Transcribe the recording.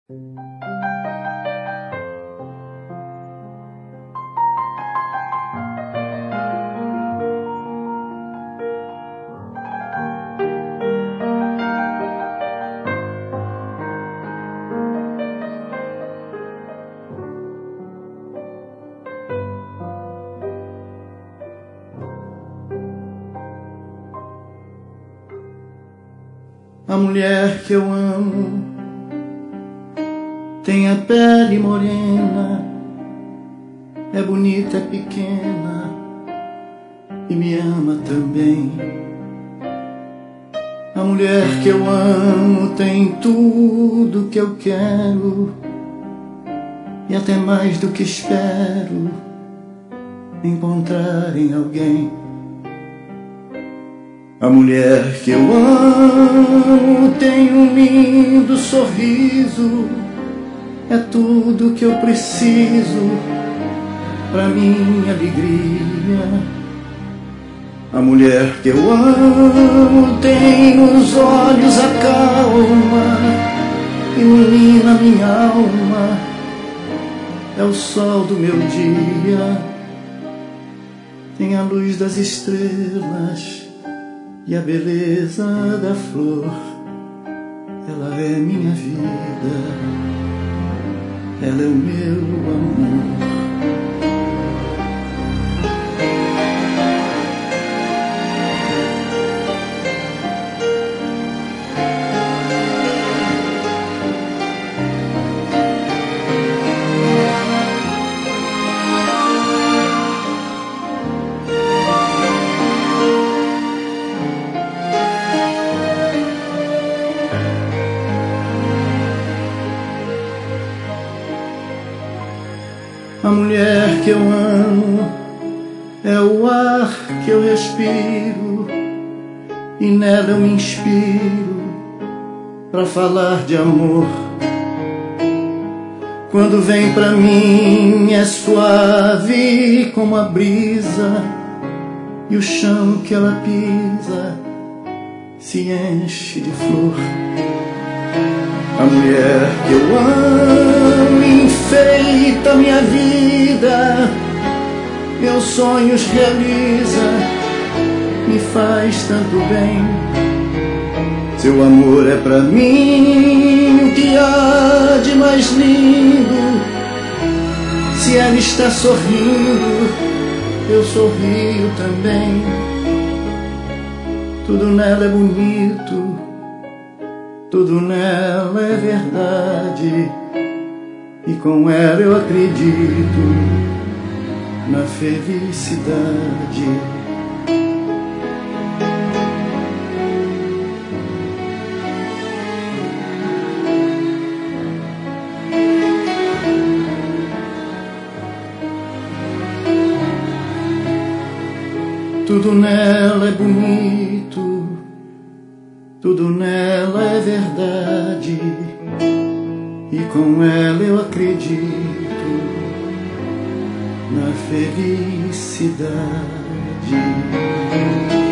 A mulher que eu amo tem a pele morena, é bonita, é pequena e me ama também. A mulher que eu amo tem tudo que eu quero e até mais do que espero encontrar em alguém. A mulher que eu amo tem um lindo sorriso, é tudo que eu preciso pra minha alegria. A mulher que eu amo tem os olhos a calma, ilumina minha alma, é o sol do meu dia, tem a luz das estrelas e a beleza da flor. Ela é minha vida, ela é o meu amor. A mulher que eu amo é o ar que eu respiro e nela eu me inspiro pra falar de amor. Quando vem pra mim é suave como a brisa e o chão que ela pisa se enche de flor. A mulher que eu amo enfeita minha vida, meus sonhos realiza, me faz tanto bem. Seu amor é pra mim o que há de mais lindo. Se ela está sorrindo, eu sorrio também. Tudo nela é bonito, tudo nela é verdade, e com ela eu acredito na felicidade. Tudo nela é bonito, tudo nela é verdade, e com ela eu acredito na felicidade.